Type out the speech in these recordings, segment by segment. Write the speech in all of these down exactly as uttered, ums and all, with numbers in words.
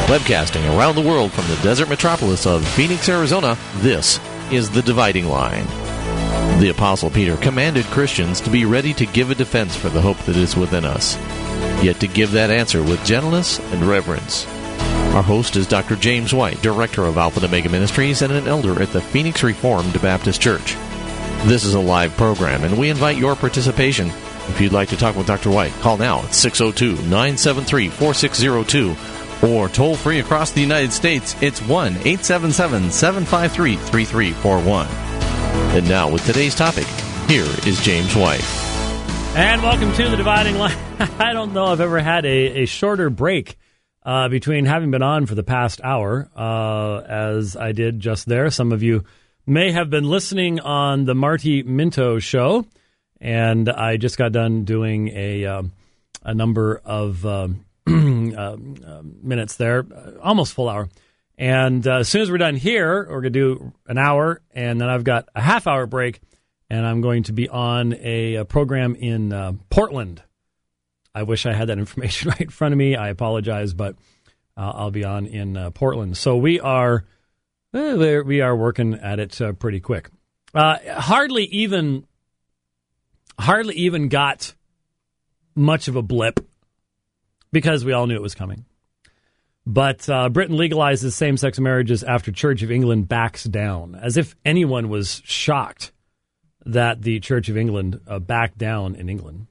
Webcasting around the world from the desert metropolis of Phoenix, Arizona, this is The Dividing Line. The Apostle Peter commanded Christians to be ready to give a defense for the hope that is within us, yet to give that answer with gentleness and reverence. Our host is Doctor James White, Director of Alpha and Omega Ministries and an elder at the Phoenix Reformed Baptist Church. This is a live program, and we invite your participation. If you'd like to talk with Doctor White, call now at six oh two, nine seven three, four six oh two, or toll-free across the United States, it's one eight seven seven, seven five three, three three four one. And now, with today's topic, here is James White. And welcome to The Dividing Line. I don't know I've ever had a, a shorter break uh, between having been on for the past hour, uh, as I did just there. Some of you may have been listening on the Marty Minto show, and I just got done doing a, um, a number of... Um, Uh, uh, minutes there, uh, almost full hour. And uh, as soon as we're done here, we're going to do an hour, and then I've got a half hour break, and I'm going to be on a, a program in uh, Portland. I wish I had that information right in front of me. I apologize, but uh, I'll be on in uh, Portland. So we are uh, we are working at it uh, pretty quick. Uh, hardly even hardly even got much of a blip, because we all knew it was coming. But uh, Britain legalizes same-sex marriages after Church of England backs down, as if anyone was shocked that the Church of England uh, backed down in England.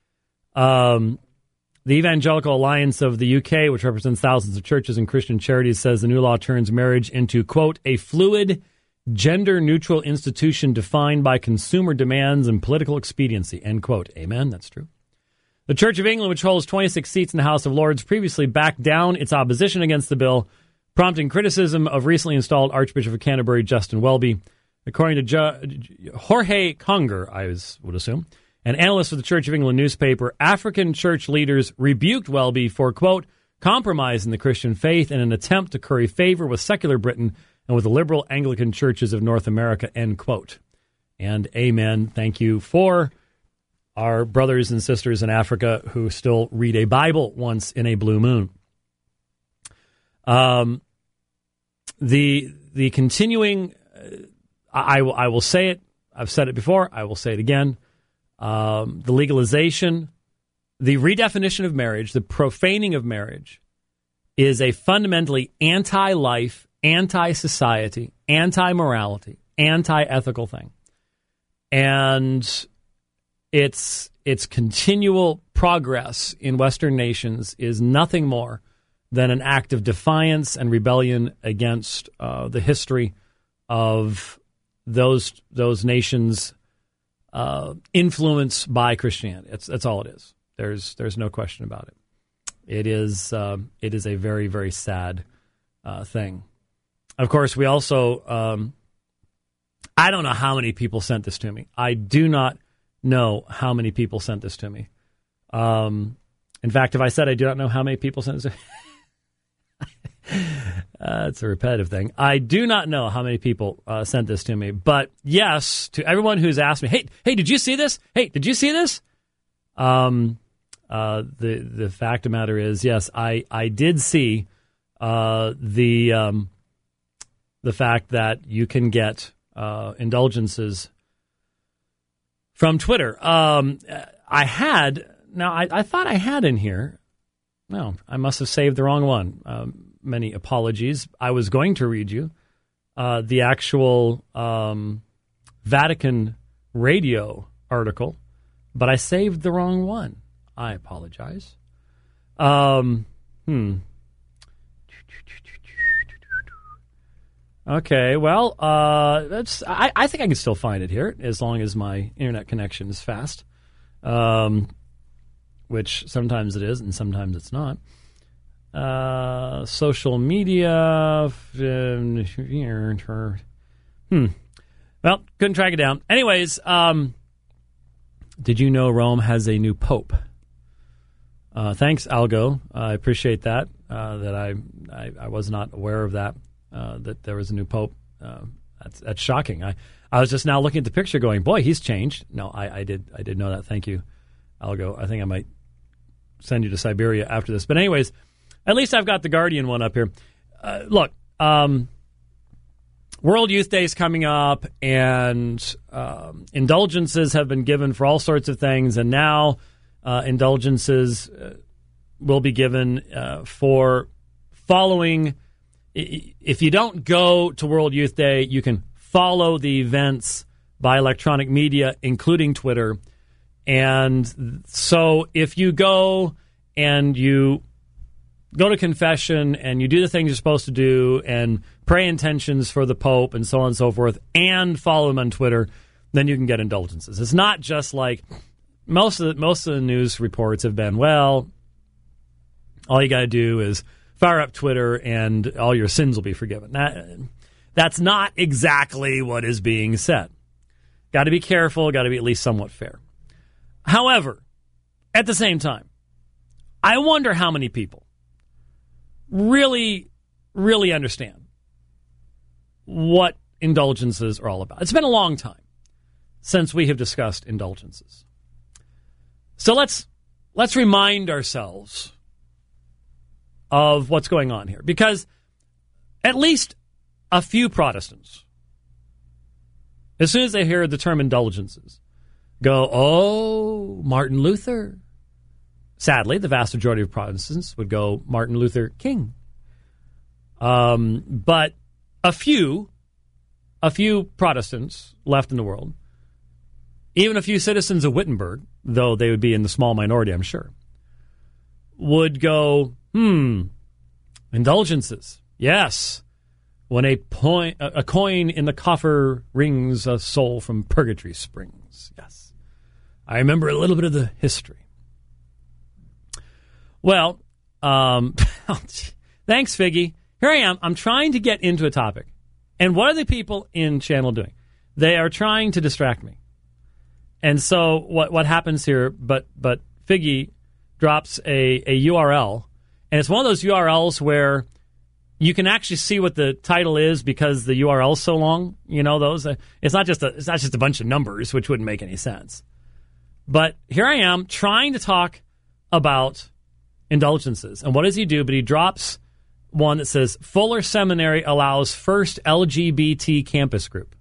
Um, the Evangelical Alliance of the U K, which represents thousands of churches and Christian charities, says the new law turns marriage into, quote, a fluid, gender-neutral institution defined by consumer demands and political expediency, end quote. Amen, that's true. The Church of England, which holds twenty-six seats in the House of Lords, previously backed down its opposition against the bill, prompting criticism of recently installed Archbishop of Canterbury, Justin Welby. According to Ju- Jorge Conger, I was, would assume, an analyst for the Church of England newspaper, African church leaders rebuked Welby for, quote, compromising the Christian faith in an attempt to curry favor with secular Britain and with the liberal Anglican churches of North America, end quote. And amen. Thank you for our brothers and sisters in Africa who still read a Bible once in a blue moon. Um, the the continuing, uh, I, I will say it, I've said it before, I will say it again, um, the legalization, the redefinition of marriage, the profaning of marriage is a fundamentally anti-life, anti-society, anti-morality, anti-ethical thing. And Its its continual progress in Western nations is nothing more than an act of defiance and rebellion against uh, the history of those those nations' uh, influence by Christianity. It's, that's all it is. There's there's no question about it. It is um, it is a very very sad uh, thing. Of course, we also um, I don't know how many people sent this to me. I do not know how many people sent this to me. Um, in fact, if I said I do not know how many people sent this to me, uh, it's a repetitive thing. I do not know how many people uh, sent this to me. But yes, to everyone who's asked me, hey, hey, did you see this? Hey, did you see this? Um, uh, the the fact of the matter is, yes, I, I did see uh, the um, the fact that you can get uh, indulgences from Twitter. Um, I had, now I, I thought I had in here, no, I must have saved the wrong one. Um, many apologies. I was going to read you uh, the actual um, Vatican radio article, but I saved the wrong one. I apologize. Um, hmm. Okay, well, uh, that's. I, I think I can still find it here as long as my internet connection is fast, um, which sometimes it is and sometimes it's not. Uh, social media. Hmm. Well, couldn't track it down. Anyways, um, did you know Rome has a new pope? Uh, thanks, Algo. Uh, I appreciate that. Uh, that I, I I was not aware of that. Uh, that there was a new pope. Uh, that's that's shocking. I, I was just now looking at the picture, going, "Boy, he's changed." No, I, I did I did know that. Thank you, Algo. I think I might send you to Siberia after this. But anyways, At least I've got the Guardian one up here. Uh, look, um, World Youth Day is coming up, and um, indulgences have been given for all sorts of things, and now uh, indulgences uh, will be given uh, for following. If you don't go to World Youth Day, you can follow the events by electronic media, including Twitter. And so if you go and you go to confession and you do the things you're supposed to do and pray intentions for the Pope and so on and so forth and follow him on Twitter, then you can get indulgences. It's not just like most of the, most of the news reports have been, well, all you got to do is fire up Twitter and all your sins will be forgiven. That, that's not exactly what is being said. Got to be careful, got to be at least somewhat fair. However, at the same time, I wonder how many people really, really understand what indulgences are all about. It's been a long time since we have discussed indulgences. So let's let's remind ourselves of what's going on here, because at least a few Protestants, as soon as they hear the term indulgences, go, oh, Martin Luther. Sadly, the vast majority of Protestants would go Martin Luther King. Um, but a few, a few Protestants left in the world, even a few citizens of Wittenberg, though they would be in the small minority, I'm sure, would go, hmm, indulgences. Yes. When a, point, a coin in the coffer rings a soul from purgatory springs. Yes. I remember a little bit of the history. Well, um, thanks, Figgy. Here I am. I'm trying to get into a topic. And what are the people in channel doing? They are trying to distract me. And so what what happens here, but but Figgy drops a, a U R L, and it's one of those U R Ls where you can actually see what the title is because the U R L is so long. You know those. It's not just a it's not just a bunch of numbers, which wouldn't make any sense. But here I am trying to talk about indulgences. And what does he do? But he drops one that says, Fuller Seminary allows first L G B T campus group.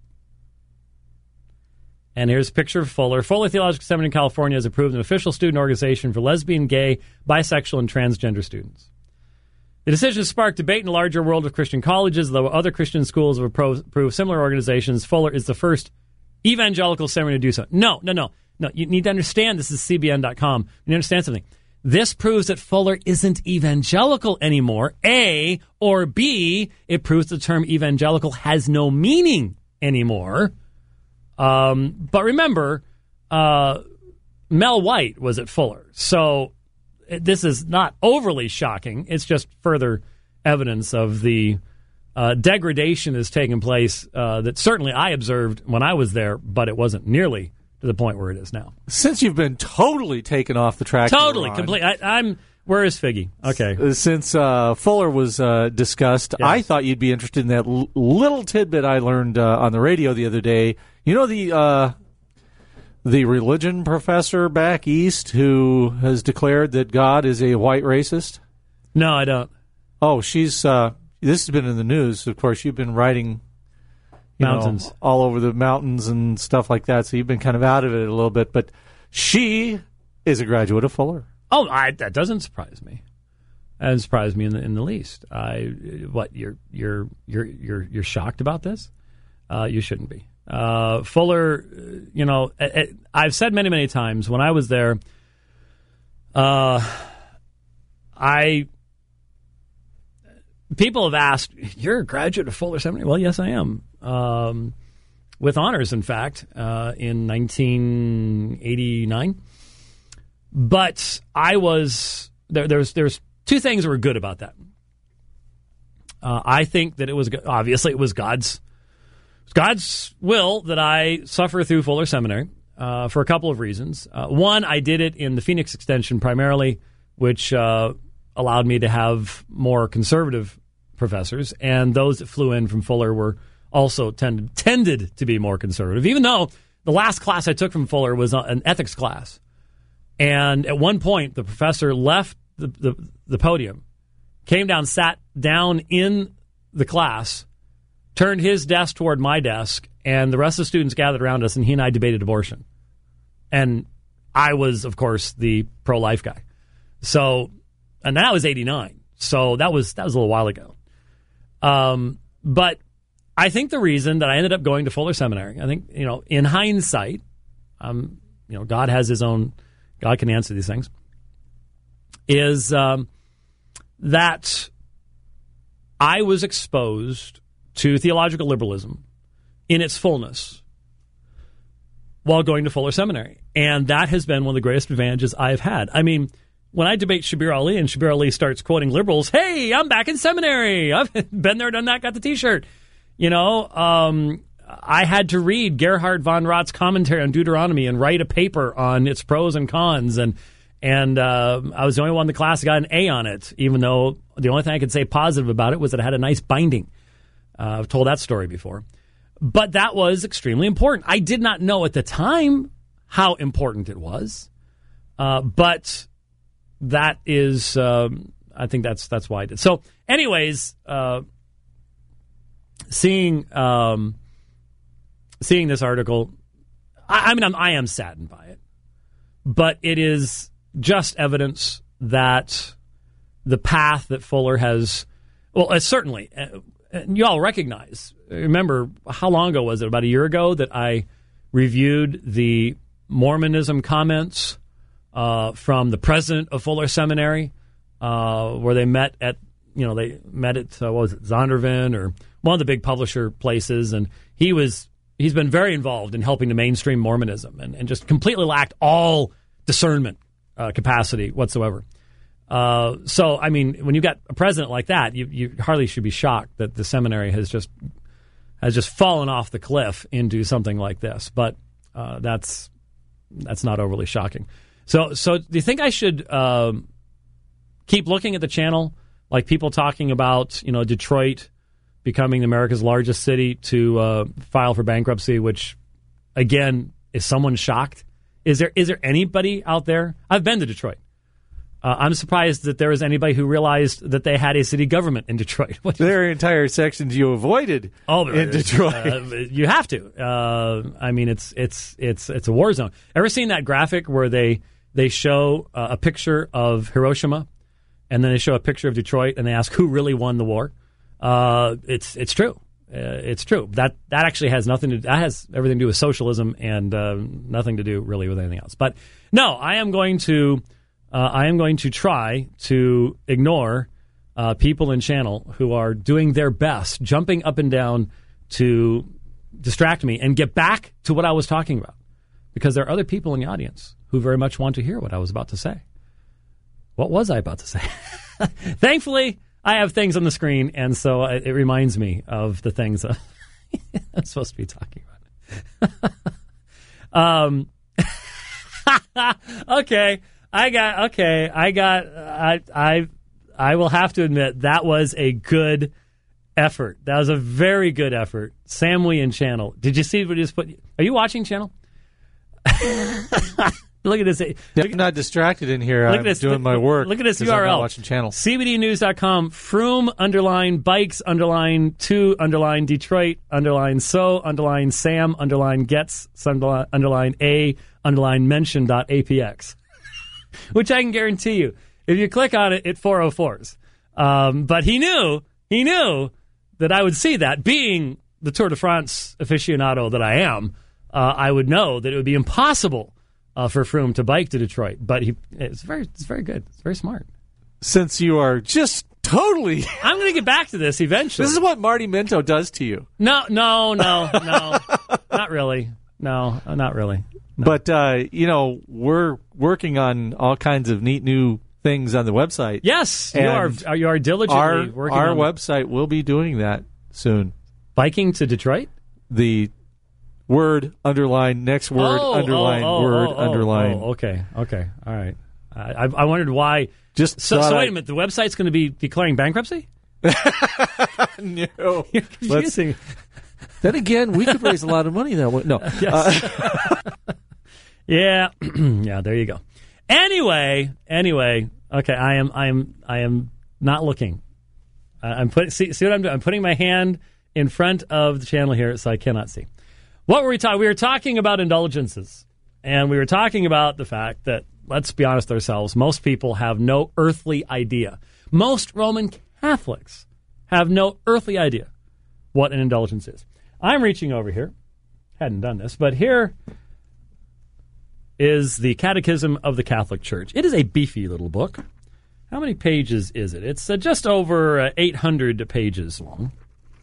And here's a picture of Fuller. Fuller Theological Seminary in California has approved an official student organization for lesbian, gay, bisexual, and transgender students. The decision sparked debate in the larger world of Christian colleges, though other Christian schools have approved similar organizations. Fuller is the first evangelical seminary to do so. No, no, no. No, you need to understand this is C B N dot com. You understand something. This proves that Fuller isn't evangelical anymore, A, or B, it proves the term evangelical has no meaning anymore. Um, but remember, uh, Mel White was at Fuller, so this is not overly shocking. It's just further evidence of the uh, degradation that's taken place uh, that certainly I observed when I was there, but it wasn't nearly to the point where it is now. Since you've been totally taken off the track, totally, complete. I, I'm. Where is Figgy? Okay. Since uh, Fuller was uh, discussed, yes. I thought you'd be interested in that l- little tidbit I learned uh, on the radio the other day. You know the uh, the religion professor back east who has declared that God is a white racist? No, I don't. Oh, she's. Uh, this has been in the news. Of course, you've been writing. You mountains. Know, all over the mountains and stuff like that, so you've been kind of out of it a little bit. But she is a graduate of Fuller. Oh, I, that doesn't surprise me. That doesn't surprise me in the in the least. I what you're you're you're you're you're shocked about this? Uh, you shouldn't be. Uh, Fuller, you know, I've said many many times when I was there. Uh, I. People have asked, you're a graduate of Fuller Seminary? Well, yes, I am. Um, with honors, in fact, uh, in nineteen eighty-nine. But I was, there, there's there's two things that were good about that. Uh, I think that it was, obviously, it was God's, God's will that I suffer through Fuller Seminary uh, for a couple of reasons. Uh, one, I did it in the Phoenix extension primarily, which uh, allowed me to have more conservative professors, and those that flew in from Fuller were also tended tended to be more conservative, even though the last class I took from Fuller was an ethics class. And at one point, the professor left the, the, the podium came down, sat down in the class, turned his desk toward my desk, and the rest of the students gathered around us, and he and I debated abortion. And I was, of course, the pro-life guy. So, and that was eighty-nine. So that was that was a little while ago. Um, but I think the reason that I ended up going to Fuller Seminary, I think, you know, in hindsight, um, you know, God has his own, God can answer these things, is um, that I was exposed to theological liberalism in its fullness while going to Fuller Seminary. And that has been one of the greatest advantages I've had. I mean, when I debate Shabir Ali and Shabir Ali starts quoting liberals, hey, I'm back in seminary. I've been there, done that, got the T-shirt. You know, um, I had to read Gerhard von Roth's commentary on Deuteronomy and write a paper on its pros and cons. And and uh, I was the only one in the class that got an A on it, even though the only thing I could say positive about it was that it had a nice binding. Uh, I've told that story before. But that was extremely important. I did not know at the time how important it was. Uh, but that is, um, I think that's that's why I did. So anyways, uh, seeing um, seeing this article, I, I mean, I'm, I am saddened by it. But it is just evidence that the path that Fuller has, well, uh, certainly, uh, you all recognize, remember, how long ago was it? About a year ago that I reviewed the Mormonism comments uh, from the president of Fuller Seminary, uh, where they met at, you know, they met at, uh, what was it, Zondervan or one of the big publisher places, and he was, he's been very involved in helping to mainstream Mormonism and, and just completely lacked all discernment uh, capacity whatsoever. Uh, so, I mean, when you've got a president like that, you, you hardly should be shocked that the seminary has just has just fallen off the cliff into something like this. But uh, that's that's not overly shocking. So, so do you think I should um, keep looking at the channel, like people talking about, you know, Detroit becoming America's largest city to uh, file for bankruptcy? Which, again, is someone shocked? Is there is there anybody out there? I've been to Detroit. Uh, I'm surprised that there was anybody who realized that they had a city government in Detroit. There are entire sections you avoided oh, in Detroit. Uh, you have to. Uh, I mean, it's it's it's it's a war zone. Ever seen that graphic where they they show uh, a picture of Hiroshima and then they show a picture of Detroit and they ask who really won the war? Uh, it's it's true. Uh, it's true. That that actually has nothing to that has everything to do with socialism and uh, nothing to do really with anything else. But no, I am going to. Uh, I am going to try to ignore uh, people in channel who are doing their best, jumping up and down to distract me and get back to what I was talking about. Because there are other people in the audience who very much want to hear what I was about to say. What was I about to say? Thankfully, I have things on the screen, and so it, it reminds me of the things that I'm supposed to be talking about. um, okay. I got okay. I got. I I I will have to admit that was a good effort. That was a very good effort. Sam Wee and Channel. Did you see what he just put? Are you watching Channel? Look at this. I'm not distracted in here. I'm this, doing look, my work. Look at this U R L. I'm not watching Channel. C B D news dot com. Froome underline bikes underline two underline Detroit underline so underline Sam underline gets underline, underline a underline mention dot apx. Which I can guarantee you, if you click on it, it four oh fours. Um, but he knew, he knew that I would see that. Being the Tour de France aficionado that I am, uh, I would know that it would be impossible uh, for Froome to bike to Detroit. But he, it's very, it's very good. It's very smart. Since you are just totally, I'm going to get back to this eventually. This is what Marty Minto does to you. No, no, no, no, not really. No, not really. No. But, uh, you know, we're working on all kinds of neat new things on the website. Yes, you are, you are diligently our, working our on Our website will be doing that soon. Biking to Detroit? The word, underline, next word, oh, underline, oh, oh, word, oh, oh, underline. Oh, okay, okay, all right. I, I wondered why. Just So, so wait I... a minute, the website's going to be declaring bankruptcy? No. You're confusing. Then again, we could raise a lot of money that way. No. Yes. Uh, yeah. Yeah, there you go. Anyway, anyway, okay, I am I am I am not looking. Uh, I'm put, see, see what I'm doing? I'm putting my hand in front of the channel here so I cannot see. What were we talking? We were talking about indulgences. And we were talking about the fact that, let's be honest with ourselves, most people have no earthly idea. Most Roman Catholics have no earthly idea what an indulgence is. I'm reaching over here. Hadn't done this, but here is the Catechism of the Catholic Church. It is a beefy little book. How many pages is it? It's uh, just over uh, eight hundred pages long.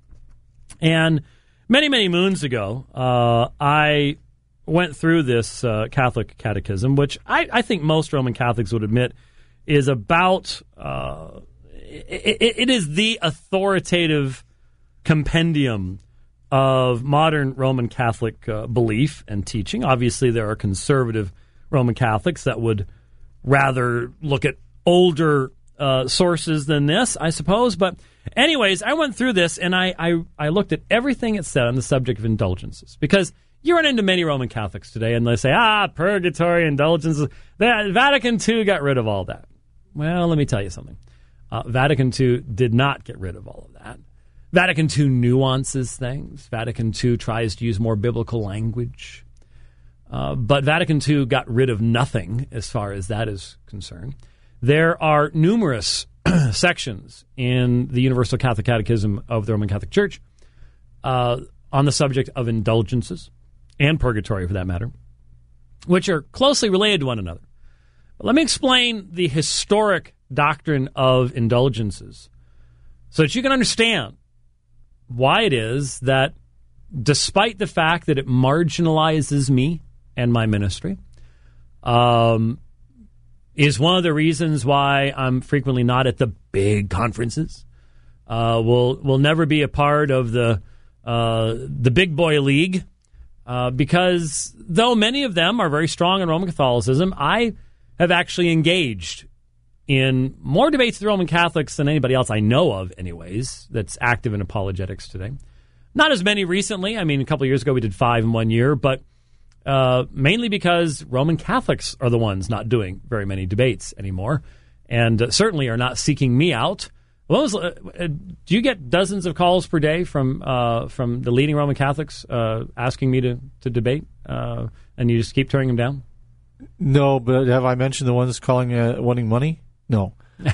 And many, many moons ago, uh, I went through this uh, Catholic Catechism, which I, I think most Roman Catholics would admit is about, uh, it, it, it is the authoritative compendium of modern Roman Catholic uh, belief and teaching. Obviously, there are conservative Roman Catholics that would rather look at older uh, sources than this, I suppose. But anyways, I went through this, and I, I, I looked at everything it said on the subject of indulgences. Because you run into many Roman Catholics today, and they say, ah, purgatory, indulgences. That, Vatican Two got rid of all that. Well, let me tell you something. Uh, Vatican Two did not get rid of all of that. Vatican Two nuances things. Vatican Two tries to use more biblical language. Uh, but Vatican Two got rid of nothing as far as that is concerned. There are numerous sections in the Universal Catholic Catechism of the Roman Catholic Church uh, on the subject of indulgences and purgatory, for that matter, which are closely related to one another. But let me explain the historic doctrine of indulgences so that you can understand why it is that, despite the fact that it marginalizes me and my ministry, um, is one of the reasons why I'm frequently not at the big conferences. Uh, we'll we'll never be a part of the uh, the big boy league uh, because though many of them are very strong in Roman Catholicism, I have actually engaged in more debates with Roman Catholics than anybody else I know of, anyways, that's active in apologetics today. Not as many recently. I mean, a couple of years ago we did five in one year, but uh, mainly because Roman Catholics are the ones not doing very many debates anymore, and uh, certainly are not seeking me out. What was, uh, uh, do you get dozens of calls per day from uh, from the leading Roman Catholics uh, asking me to, to debate, uh, and you just keep turning them down? No, but have I mentioned the ones calling uh, wanting money? No.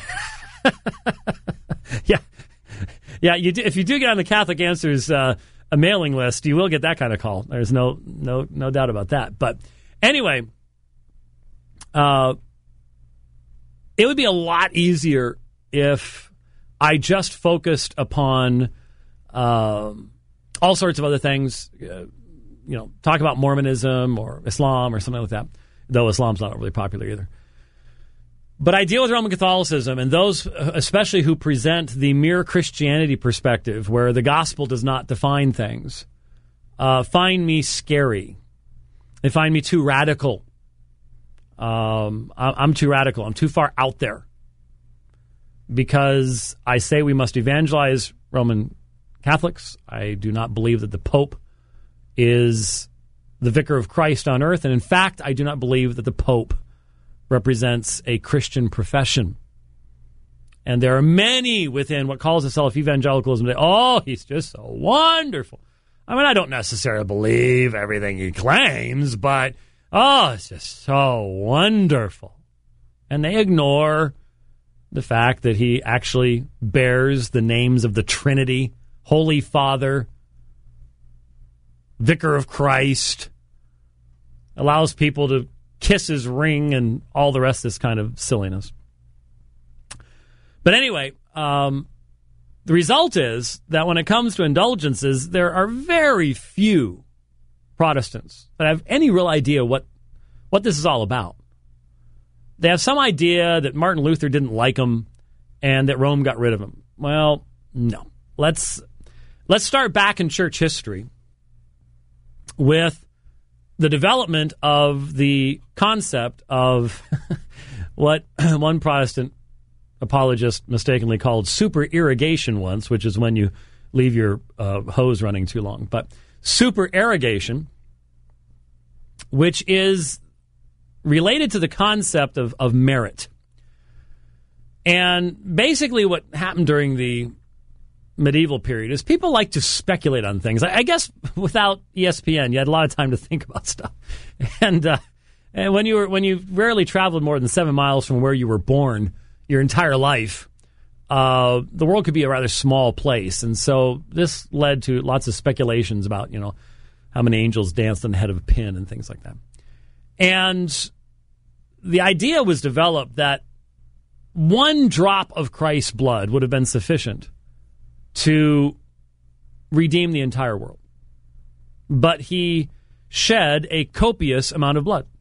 yeah. Yeah, you do, if you do get on the Catholic Answers uh, a mailing list, you will get that kind of call. There's no no no doubt about that. But anyway, uh, it would be a lot easier if I just focused upon uh, all sorts of other things, uh, you know, talk about Mormonism or Islam or something like that, though Islam's not really popular either. But I deal with Roman Catholicism, and those especially who present the mere Christianity perspective, where the gospel does not define things, uh, find me scary. They find me too radical. Um, I'm too radical. I'm too far out there. Because I say we must evangelize Roman Catholics. I do not believe that the Pope is the vicar of Christ on earth. And in fact, I do not believe that the Pope represents a Christian profession. And there are many within what calls itself evangelicalism today. Oh, he's just so wonderful. I mean, I don't necessarily believe everything he claims, but oh, it's just so wonderful. And they ignore the fact that he actually bears the names of the Trinity, Holy Father, Vicar of Christ, allows people to kiss his ring and all the rest of this kind of silliness. But anyway, um, the result is that when it comes to indulgences, there are very few Protestants that have any real idea what, what this is all about. They have some idea that Martin Luther didn't like them and that Rome got rid of them. Well, no. Let's let's start back in church history with the development of the concept of what one Protestant apologist mistakenly called super irrigation once, which is when you leave your uh, hose running too long. But super irrigation, which is related to the concept of, of merit. And basically what happened during the medieval period is people like to speculate on things. I guess without E S P N, you had a lot of time to think about stuff. And uh, and when you were when you rarely traveled more than seven miles from where you were born your entire life, uh, the world could be a rather small place. And so this led to lots of speculations about, you know, how many angels danced on the head of a pin and things like that. And the idea was developed that one drop of Christ's blood would have been sufficient to redeem the entire world. But he shed a copious amount of blood.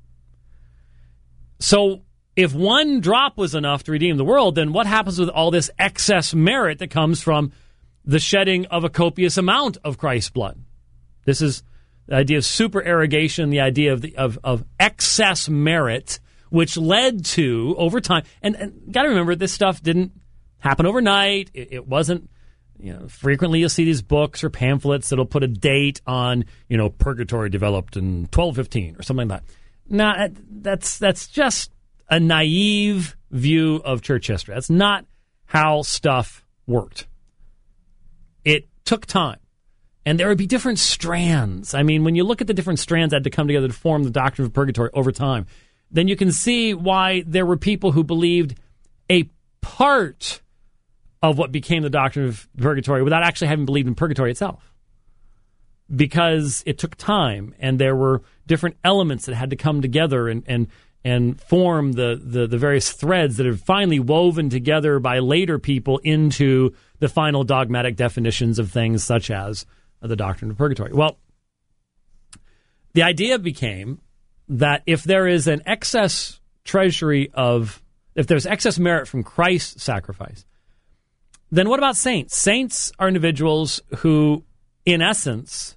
So if one drop was enough to redeem the world, then what happens with all this excess merit that comes from the shedding of a copious amount of Christ's blood? This is the idea of supererogation, the idea of the, of, of excess merit, which led to, over time, and, and got to remember, this stuff didn't happen overnight. It, it wasn't, you know, frequently you'll see these books or pamphlets that'll put a date on, you know, purgatory developed in twelve fifteen or something like that. Nah, that's that's just a naive view of church history. That's not how stuff worked. It took time. And there would be different strands. I mean, when you look at the different strands that had to come together to form the doctrine of purgatory over time, then you can see why there were people who believed a part of what became the doctrine of purgatory without actually having believed in purgatory itself. Because it took time, and there were different elements that had to come together and and, and form the, the, the various threads that are finally woven together by later people into the final dogmatic definitions of things such as the doctrine of purgatory. Well, the idea became that if there is an excess treasury of, if there's excess merit from Christ's sacrifice, then what about saints? Saints are individuals who, in essence,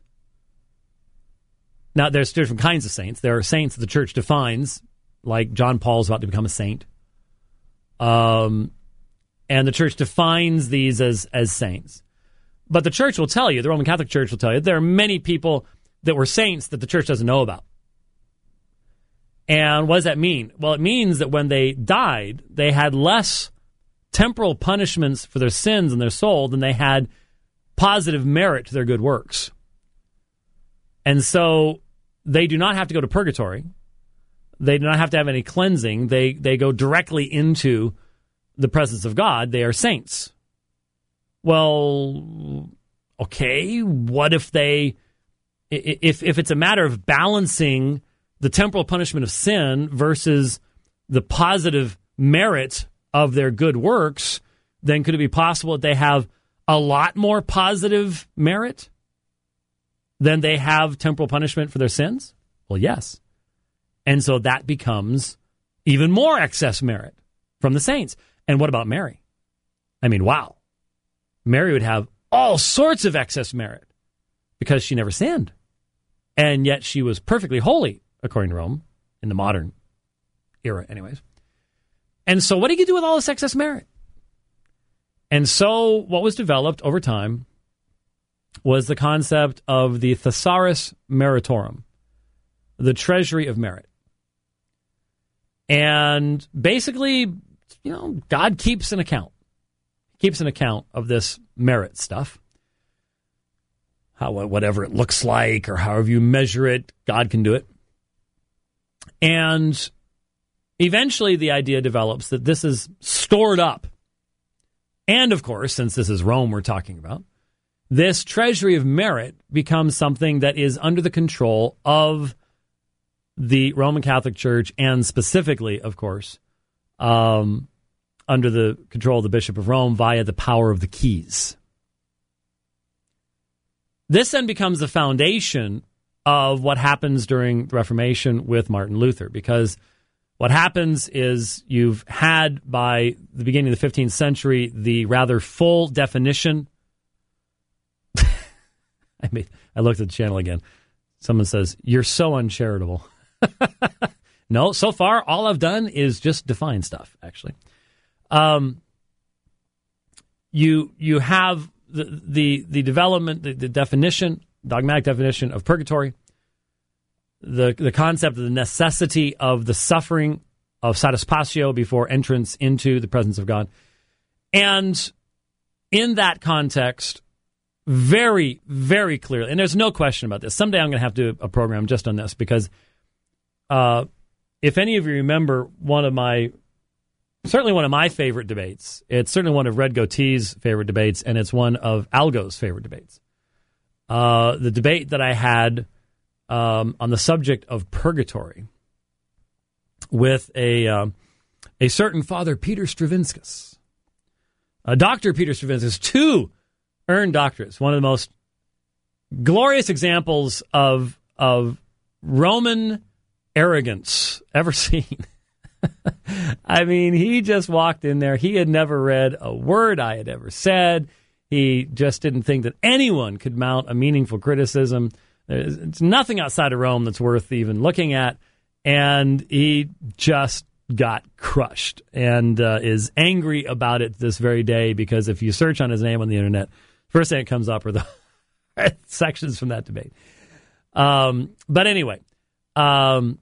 now there's different kinds of saints. There are saints that the church defines, like John Paul's about to become a saint. Um, and the church defines these as, as saints. But the church will tell you, the Roman Catholic Church will tell you, there are many people that were saints that the church doesn't know about. And what does that mean? Well, it means that when they died, they had less temporal punishments for their sins in their soul than they had positive merit to their good works. And so they do not have to go to purgatory. They do not have to have any cleansing. They they go directly into the presence of God. They are saints. Well, okay, what if they, if if it's a matter of balancing the temporal punishment of sin versus the positive merit of their good works, then could it be possible that they have a lot more positive merit than they have temporal punishment for their sins? Well, yes. And so that becomes even more excess merit from the saints. And what about Mary? I mean, wow. Mary would have all sorts of excess merit because she never sinned. And yet she was perfectly holy, according to Rome, in the modern era anyways. And so what do you do with all this excess merit? And so what was developed over time was the concept of the Thesaurus Meritorum, the treasury of merit. And basically, you know, God keeps an account. Keeps an account of this merit stuff. How, whatever it looks like or however you measure it, God can do it. And eventually the idea develops that this is stored up. And of course, since this is Rome we're talking about, this treasury of merit becomes something that is under the control of the Roman Catholic Church and specifically, of course, um, under the control of the Bishop of Rome via the power of the keys. This then becomes the foundation of what happens during the Reformation with Martin Luther, because what happens is you've had, by the beginning of the fifteenth century, the rather full definition. I mean, I looked at the channel again. Someone says, "You're so uncharitable." No, so far, all I've done is just define stuff, actually. Um, you you have the the, the development, the, the definition, dogmatic definition of purgatory, the the concept of the necessity of the suffering of satisfatio before entrance into the presence of God. And in that context, very, very clearly, and there's no question about this. Someday I'm going to have to do a program just on this because uh, if any of you remember one of my, certainly one of my favorite debates, it's certainly one of Red Goatee's favorite debates, and it's one of Algo's favorite debates. Uh, the debate that I had um, on the subject of purgatory with a uh, a certain Father Peter Stravinskas, uh, Doctor Peter Stravinskas, two earned doctorates, one of the most glorious examples of of Roman arrogance ever seen. I mean, he just walked in there. He had never read a word I had ever said. He just didn't think that anyone could mount a meaningful criticism. There's it's nothing outside of Rome that's worth even looking at. And he just got crushed and uh, is angry about it this very day because if you search on his name on the internet, first thing that comes up are the sections from that debate. Um, but anyway, um,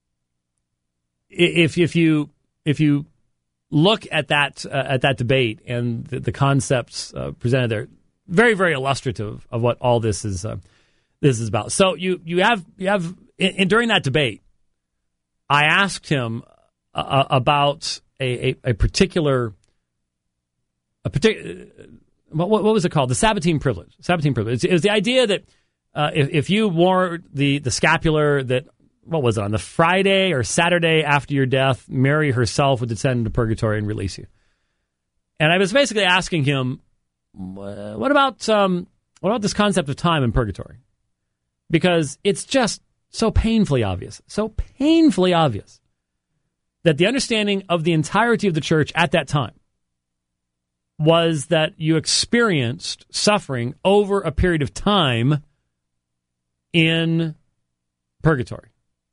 if if you if you look at that uh, at that debate and the, the concepts uh, presented there, very very illustrative of what all this is uh, this is about. So you you have you have in, in, during that debate, I asked him uh, about a, a, a particular a particular what, what was it called? The Sabbatine privilege. Sabbatine privilege. It was the idea that uh, if, if you wore the the scapular that. What was it, on the Friday or Saturday after your death, Mary herself would descend into purgatory and release you. And I was basically asking him, what about um, what about this concept of time in purgatory? Because it's just so painfully obvious, so painfully obvious that the understanding of the entirety of the church at that time was that you experienced suffering over a period of time in purgatory.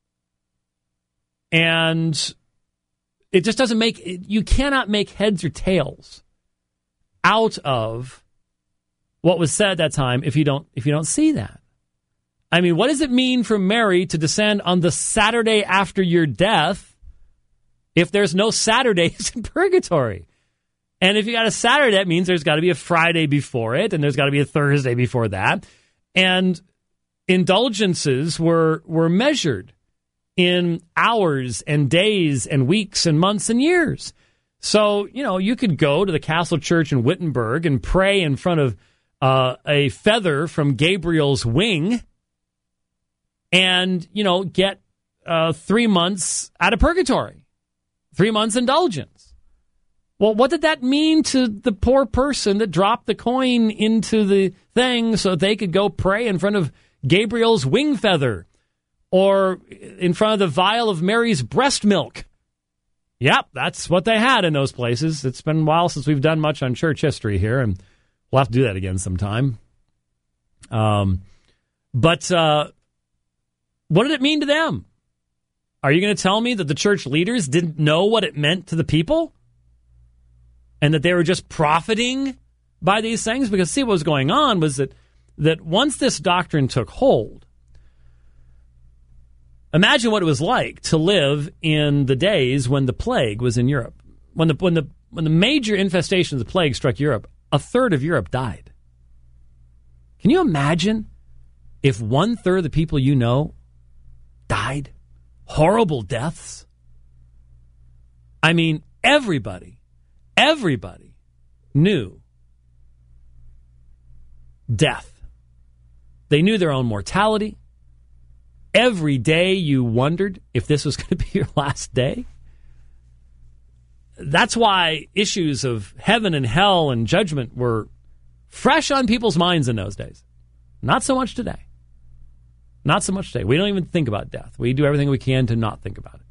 And it just doesn't make, you cannot make heads or tails out of what was said at that time if you don't, if you don't see that. I mean, what does it mean for Mary to descend on the Saturday after your death if there's no Saturdays in purgatory? And if you got a Saturday, that means there's got to be a Friday before it, and there's got to be a Thursday before that. And indulgences were were measured in hours and days and weeks and months and years. So, you know, you could go to the Castle Church in Wittenberg and pray in front of uh, a feather from Gabriel's wing and, you know, get uh, three months out of purgatory, three months indulgence. Well, what did that mean to the poor person that dropped the coin into the thing so they could go pray in front of Gabriel's wing feather? Or in front of the vial of Mary's breast milk. Yep, that's what they had in those places. It's been a while since we've done much on church history here, and we'll have to do that again sometime. Um, but uh, what did it mean to them? Are you going to tell me that the church leaders didn't know what it meant to the people? And that they were just profiting by these things? Because see, what was going on was that that once this doctrine took hold, imagine what it was like to live in the days when the plague was in Europe. When the when the when the major infestations of the plague struck Europe, a third of Europe died. Can you imagine if one third of the people you know died? Horrible deaths. I mean, everybody, everybody knew death. They knew their own mortality. Every day you wondered if this was going to be your last day. That's why issues of heaven and hell and judgment were fresh on people's minds in those days. Not so much today. Not so much today. We don't even think about death. We do everything we can to not think about it.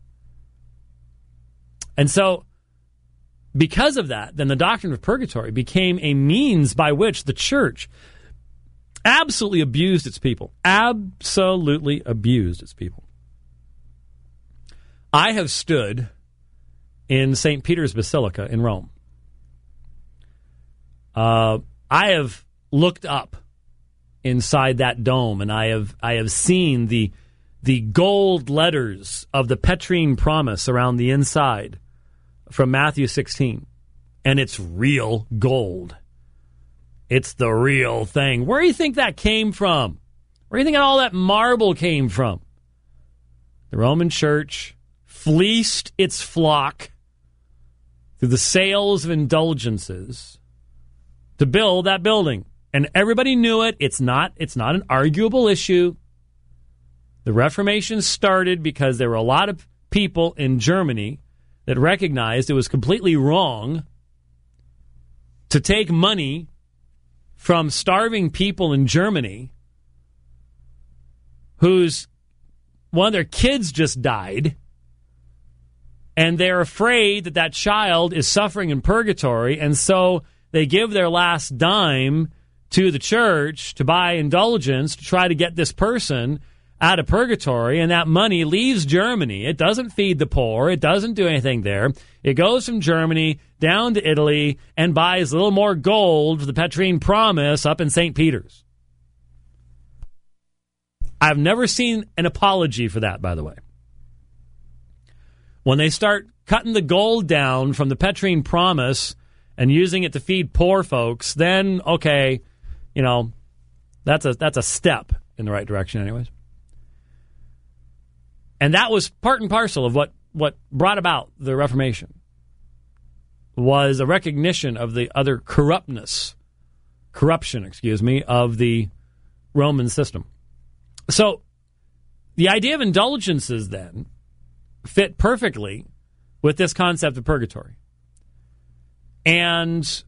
And so, because of that, then the doctrine of purgatory became a means by which the church absolutely abused its people. Absolutely abused its people. I have stood in Saint Peter's Basilica in Rome. Uh, I have looked up inside that dome, and I have I have seen the the gold letters of the Petrine promise around the inside from Matthew sixteen. And it's real gold. It's the real thing. Where do you think that came from? Where do you think all that marble came from? The Roman Church fleeced its flock through the sales of indulgences to build that building. And everybody knew it. It's not, it's not an arguable issue. The Reformation started because there were a lot of people in Germany that recognized it was completely wrong to take money from starving people in Germany whose one of their kids just died, and they're afraid that that child is suffering in purgatory, and so they give their last dime to the church to buy indulgence to try to get this person out of purgatory, and that money leaves Germany. It doesn't feed the poor. It doesn't do anything there. It goes from Germany down to Italy and buys a little more gold for the Petrine promise up in Saint Peter's. I've never seen an apology for that, by the way. When they start cutting the gold down from the Petrine promise and using it to feed poor folks, then, okay, you know, that's a that's a step in the right direction anyways. And that was part and parcel of what, what brought about the Reformation, was a recognition of the other corruptness, corruption, excuse me, of the Roman system. So the idea of indulgences then fit perfectly with this concept of purgatory. And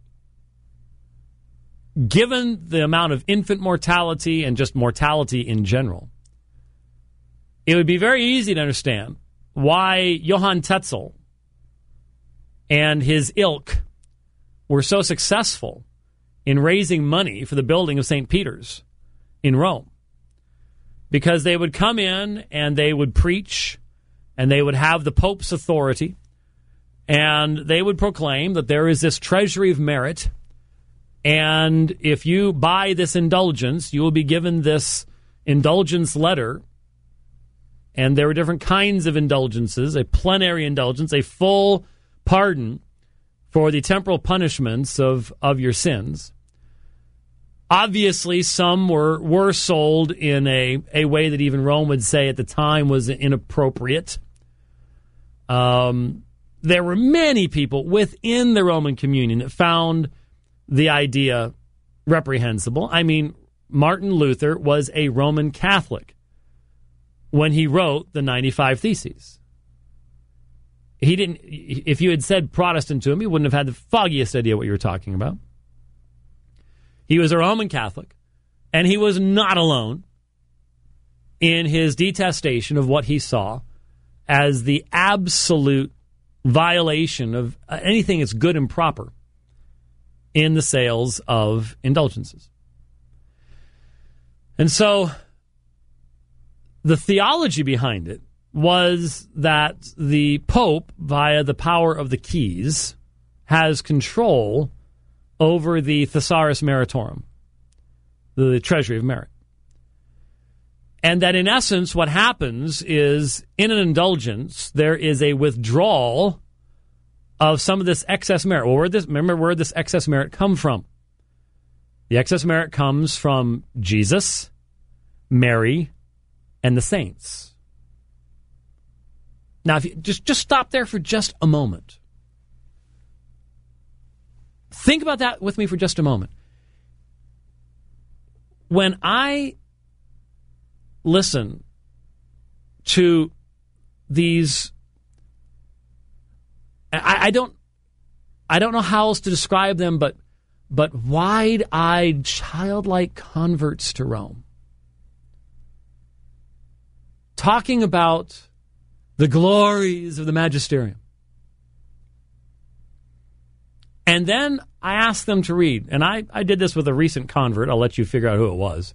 given the amount of infant mortality and just mortality in general, it would be very easy to understand why Johann Tetzel and his ilk were so successful in raising money for the building of Saint Peter's in Rome. Because they would come in and they would preach, and they would have the Pope's authority, and they would proclaim that there is this treasury of merit, and if you buy this indulgence, you will be given this indulgence letter. And there were different kinds of indulgences: a plenary indulgence, a full pardon for the temporal punishments of, of your sins. Obviously, some were, were sold in a, a way that even Rome would say at the time was inappropriate. Um, there were many people within the Roman communion that found the idea reprehensible. I mean, Martin Luther was a Roman Catholic when he wrote the ninety-five Theses. He didn't, if you had said Protestant to him, he wouldn't have had the foggiest idea what you were talking about. He was a Roman Catholic, and he was not alone in his detestation of what he saw as the absolute violation of anything that's good and proper in the sales of indulgences. And so the theology behind it was that the Pope, via the power of the keys, has control over the Thesaurus Meritorum, the treasury of merit. And that in essence what happens is, in an indulgence, there is a withdrawal of some of this excess merit. Well, where this, remember where this excess merit come from? The excess merit comes from Jesus, Mary, and the saints. Now, if you just, just stop there for just a moment. Think about that with me for just a moment. When I listen to these, I, I don't, I don't know how else to describe them, but, but wide-eyed, childlike converts to Rome, talking about the glories of the magisterium. And then I asked them to read, and I, I did this with a recent convert. I'll let you figure out who it was.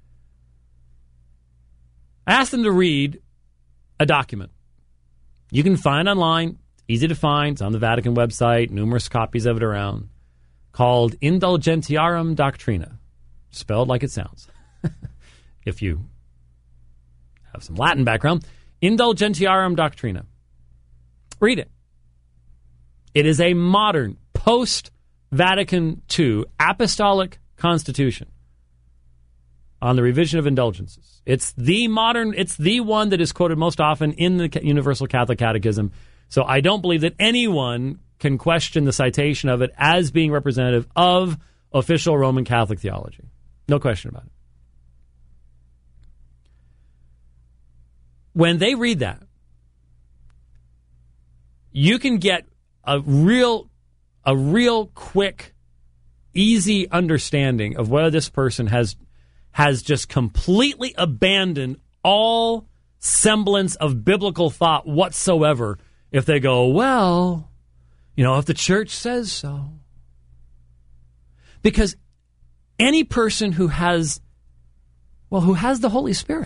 I asked them to read a document. You can find online, easy to find, it's on the Vatican website, numerous copies of it around, called Indulgentiarum Doctrina, spelled like it sounds, if you have some Latin background, Indulgentiarum Doctrina. Read it. It is a modern, post-Vatican two apostolic constitution on the revision of indulgences. It's the modern, it's the one that is quoted most often in the Universal Catholic Catechism. So I don't believe that anyone can question the citation of it as being representative of official Roman Catholic theology. No question about it. When they read that, you can get a real, a real quick, easy understanding of whether this person has has just completely abandoned all semblance of biblical thought whatsoever if they go, well, you know, if the church says so. Because any person who has, well, who has the Holy Spirit,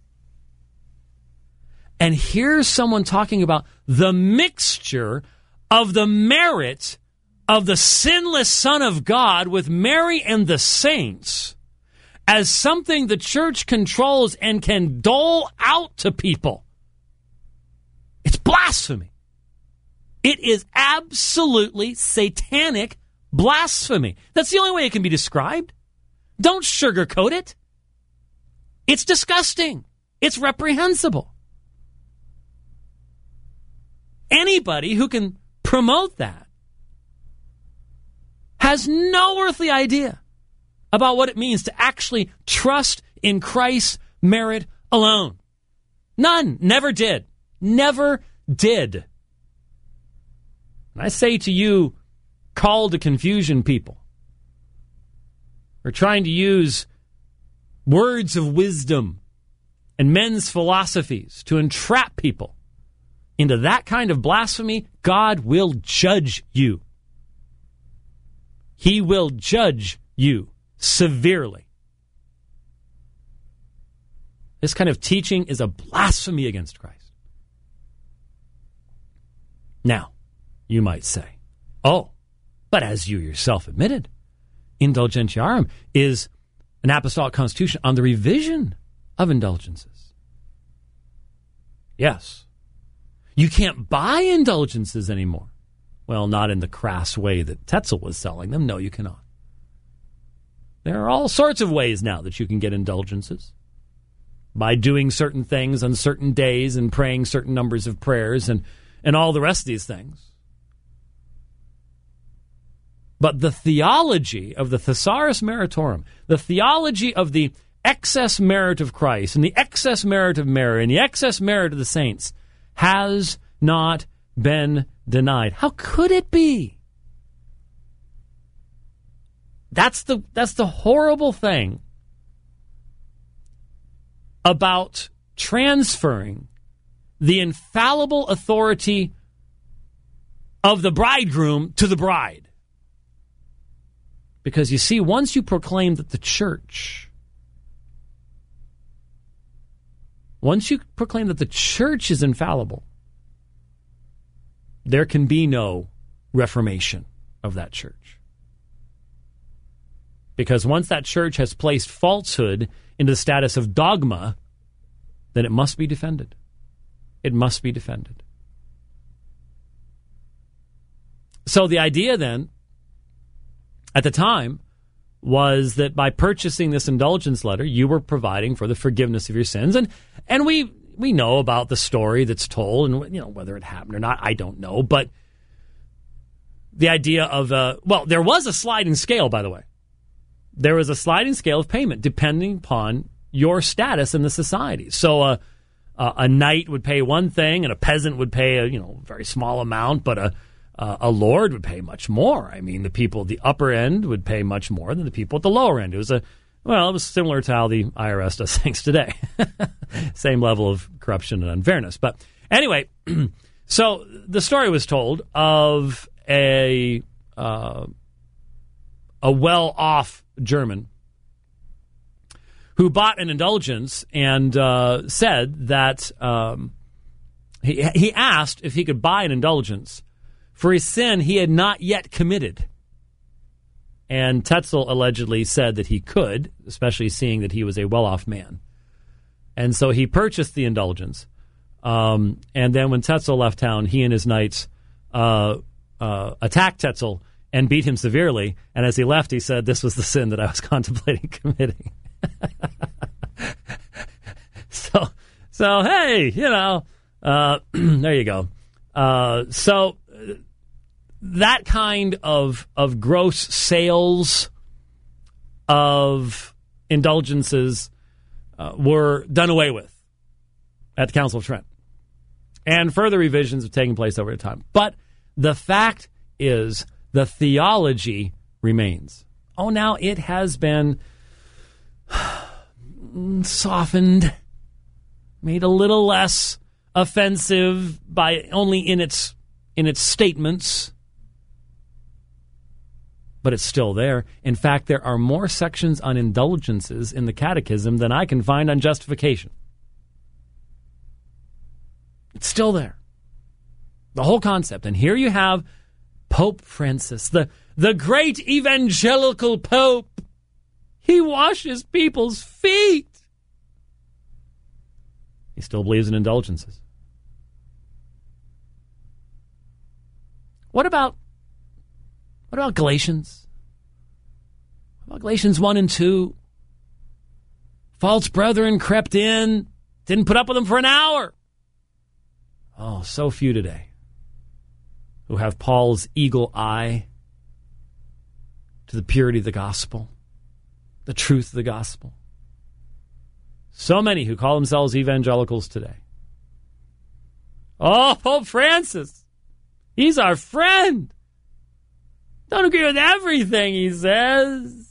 and here's someone talking about the mixture of the merit of the sinless Son of God with Mary and the saints as something the church controls and can dole out to people. It's blasphemy. It is absolutely satanic blasphemy. That's the only way it can be described. Don't sugarcoat it. It's disgusting. It's reprehensible. Anybody who can promote that has no earthly idea about what it means to actually trust in Christ's merit alone. None. Never did. Never did. And I say to you, call to confusion people, or trying to use words of wisdom and men's philosophies to entrap people into that kind of blasphemy, God will judge you. He will judge you severely. This kind of teaching is a blasphemy against Christ. Now, you might say, oh, but as you yourself admitted, Indulgentiarum is an apostolic constitution on the revision of indulgences. Yes. You can't buy indulgences anymore. Well, not in the crass way that Tetzel was selling them. No, you cannot. There are all sorts of ways now that you can get indulgences. By doing certain things on certain days and praying certain numbers of prayers and, and all the rest of these things. But the theology of the Thesaurus Meritorum, the theology of the excess merit of Christ and the excess merit of Mary and the excess merit of the saints has not been denied. How could it be? That's the that's the horrible thing about transferring the infallible authority of the bridegroom to the bride. Because you see, once you proclaim that the church, once you proclaim that the church is infallible, there can be no reformation of that church. Because once that church has placed falsehood into the status of dogma, then it must be defended. It must be defended. So the idea then, at the time, was that by purchasing this indulgence letter, you were providing for the forgiveness of your sins. And and we we know about the story that's told, and you know whether it happened or not, I don't know. But the idea of, uh, well, there was a sliding scale, by the way. There was a sliding scale of payment depending upon your status in the society. So uh, uh, a knight would pay one thing, and a peasant would pay a you know very small amount, but a uh, a lord would pay much more. I mean, the people at the upper end would pay much more than the people at the lower end. It was a well, it was similar to how the I R S does things today. Same level of corruption and unfairness. But anyway, so the story was told of a uh, a well-off German who bought an indulgence and uh, said that um, he, he asked if he could buy an indulgence for a sin he had not yet committed. And Tetzel allegedly said that he could, especially seeing that he was a well-off man. And so he purchased the indulgence. Um, and then when Tetzel left town, he and his knights uh, uh, attacked Tetzel and beat him severely. And as he left, he said, "This was the sin that I was contemplating committing." so, so hey, you know, uh, there you go. Uh, so that kind of of gross sales of indulgences uh, were done away with at the Council of Trent. And further revisions have taken place over time. But the fact is, the theology remains. Oh, now it has been softened, made a little less offensive by only in its in its statements. But it's still there. In fact, there are more sections on indulgences in the Catechism than I can find on justification. It's still there. The whole concept. And here you have Pope Francis, the, the great evangelical Pope. He washes people's feet. He still believes in indulgences. What about what about Galatians? What about Galatians one and two? False brethren crept in, didn't put up with them for an hour. Oh, so few today who have Paul's eagle eye to the purity of the gospel, the truth of the gospel. So many who call themselves evangelicals today. Oh, Pope Francis, he's our friend. Don't agree with everything he says.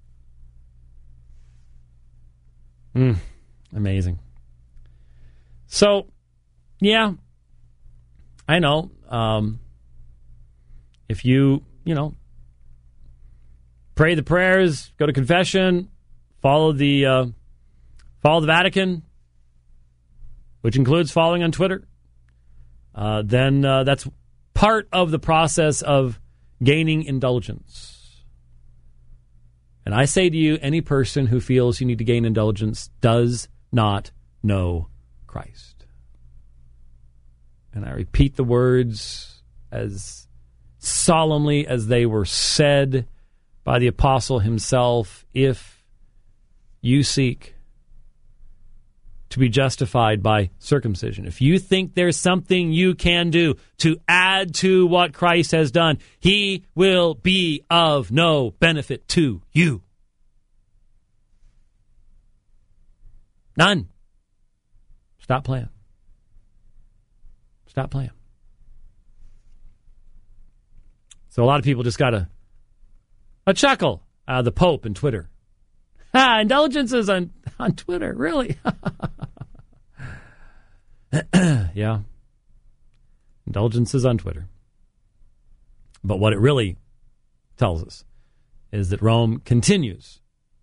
Mm, amazing. So, yeah, I know. Um, if you, you know, pray the prayers, go to confession, follow the uh, follow the Vatican, which includes following on Twitter, uh, then uh, that's part of the process of gaining indulgence. And I say to you, any person who feels you need to gain indulgence does not know Christ. And I repeat the words as solemnly as they were said by the apostle himself. If you seek to be justified by circumcision, if you think there's something you can do to add to what Christ has done, he will be of no benefit to you. None. Stop playing. Stop playing. So a lot of people just got a, a chuckle out of the Pope and Twitter. Ah, indulgences on, on Twitter, really? Yeah. Indulgences on Twitter. But what it really tells us is that Rome continues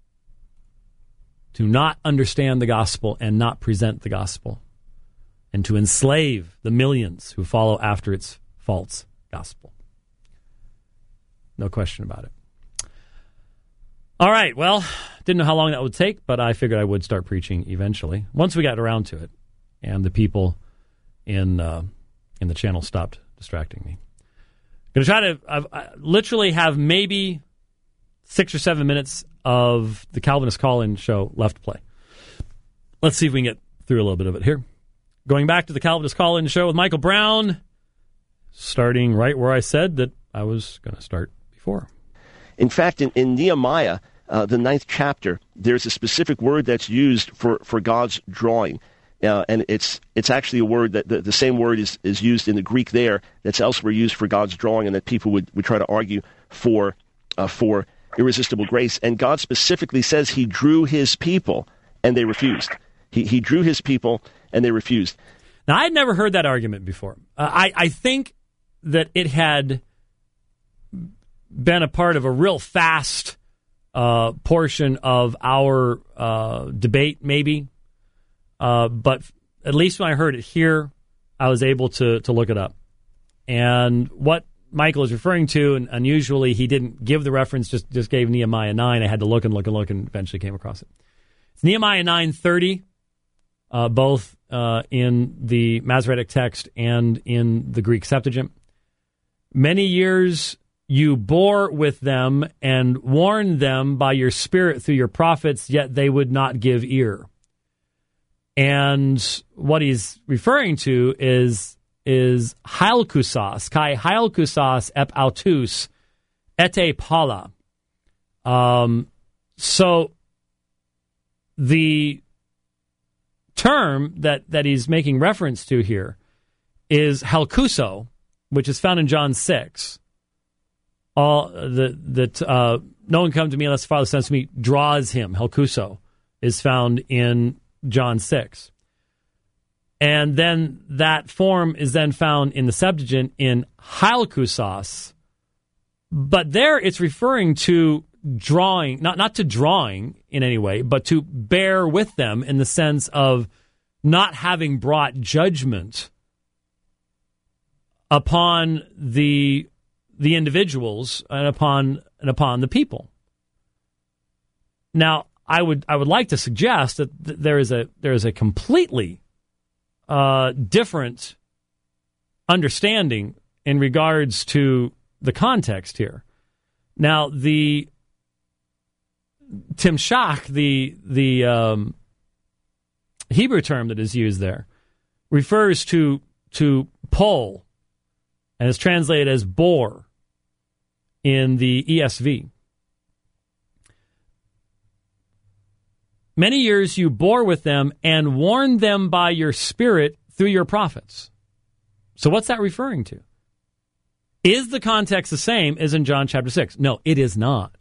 to not understand the gospel and not present the gospel, and to enslave the millions who follow after its false gospel. No question about it. All right, well, didn't know how long that would take, but I figured I would start preaching eventually, once we got around to it, and the people in uh, in the channel stopped distracting me. Going to try to I've, I literally have maybe six or seven minutes of the Calvinist Call-In show left to play. Let's see if we can get through a little bit of it here. Going back to the Calvinist Call-In show with Michael Brown, starting right where I said that I was going to start before. In fact, in, in Nehemiah, uh, the ninth chapter, there's a specific word that's used for, for God's drawing. Uh, and it's it's actually a word that the, the same word is, is used in the Greek there that's elsewhere used for God's drawing, and that people would, would try to argue for uh, for irresistible grace. And God specifically says he drew his people, and they refused. He he drew his people, and they refused. Now, I had never heard that argument before. Uh, I, I think that it had been a part of a real fast uh, portion of our uh, debate, maybe. Uh, but at least when I heard it here, I was able to to look it up. And what Michael is referring to, and unusually he didn't give the reference, just, just gave Nehemiah nine. I had to look and look and look and eventually came across it. It's Nehemiah nine thirty. uh, both uh, in the Masoretic text and in the Greek Septuagint. Many years you bore with them and warned them by your spirit through your prophets, yet they would not give ear. And what he's referring to is is Halkusas, kai Halkusas ep autus ete pala. Um, so the term that, that he's making reference to here is halkuso, which is found in John six. All the that uh, no one come to me unless the Father sends to me draws him. Halkuso is found in John six. And then that form is then found in the Septuagint in halkusas. But there it's referring to drawing, not, not to drawing in any way, but to bear with them in the sense of not having brought judgment upon the the individuals and upon and upon the people. Now, I would I would like to suggest that th- there is a there is a completely uh, different understanding in regards to the context here. Now, the timshach, the the um, Hebrew term that is used there, refers to to pole, and is translated as bore in the E S V. Many years you bore with them and warned them by your spirit through your prophets. So what's that referring to? Is the context the same as in John chapter six? No, it is not.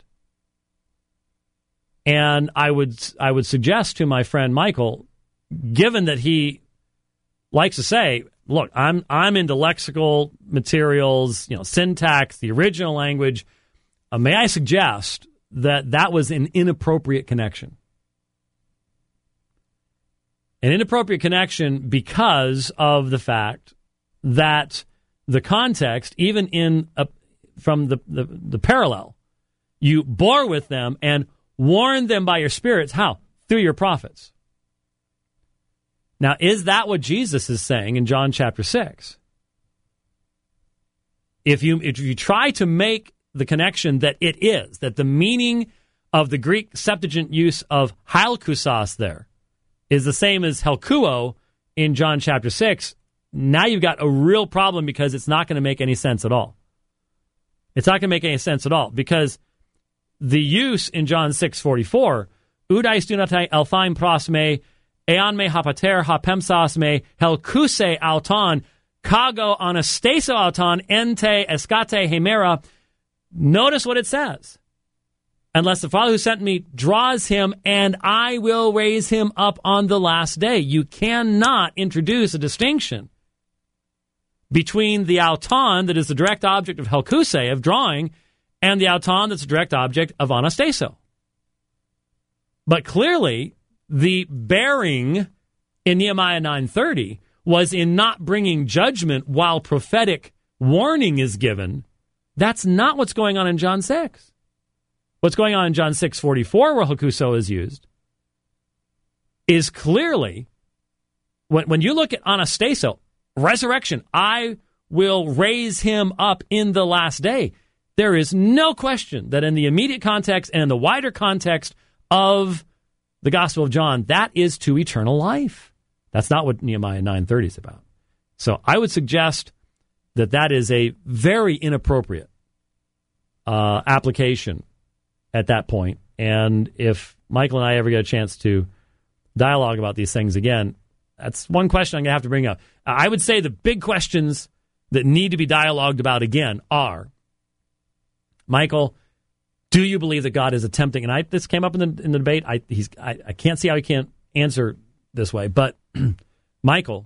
And I would I would suggest to my friend Michael, given that he likes to say, look, I'm I'm into lexical materials, you know, syntax, the original language. Uh, may I suggest that that was an inappropriate connection? An inappropriate connection because of the fact that the context, even in a, from the, the, the parallel, you bore with them and warned them by your spirits. How? Through your prophets. Now, is that what Jesus is saying in John chapter six? If you if you try to make the connection that it is, that the meaning of the Greek Septuagint use of halkusas there is the same as helkuo in John chapter six, now you've got a real problem because it's not going to make any sense at all. It's not going to make any sense at all because the use in John six forty-four, udai stunatai elthaim pros me, eon me hapater hapemsas me, helkuse auton, kago anastaso auton, ente escate hemera. Notice what it says. Unless the Father who sent me draws him, and I will raise him up on the last day. You cannot introduce a distinction between the auton that is the direct object of helkuse, of drawing, and the auton that's a direct object of anastaso. But clearly, the bearing in Nehemiah nine thirty was in not bringing judgment while prophetic warning is given. That's not what's going on in John six. What's going on in John six forty-four, where halkuso is used, is clearly, when, when you look at anastaso, resurrection, I will raise him up in the last day. There is no question that in the immediate context and in the wider context of the Gospel of John, that is to eternal life. That's not what Nehemiah nine thirty is about. So I would suggest that that is a very inappropriate uh, application at that point. And if Michael and I ever get a chance to dialogue about these things again, that's one question I'm going to have to bring up. I would say the big questions that need to be dialogued about again are, Michael, do you believe that God is attempting, and I, this came up in the, in the debate, I, he's, I, I can't see how he can't answer this way, but Michael,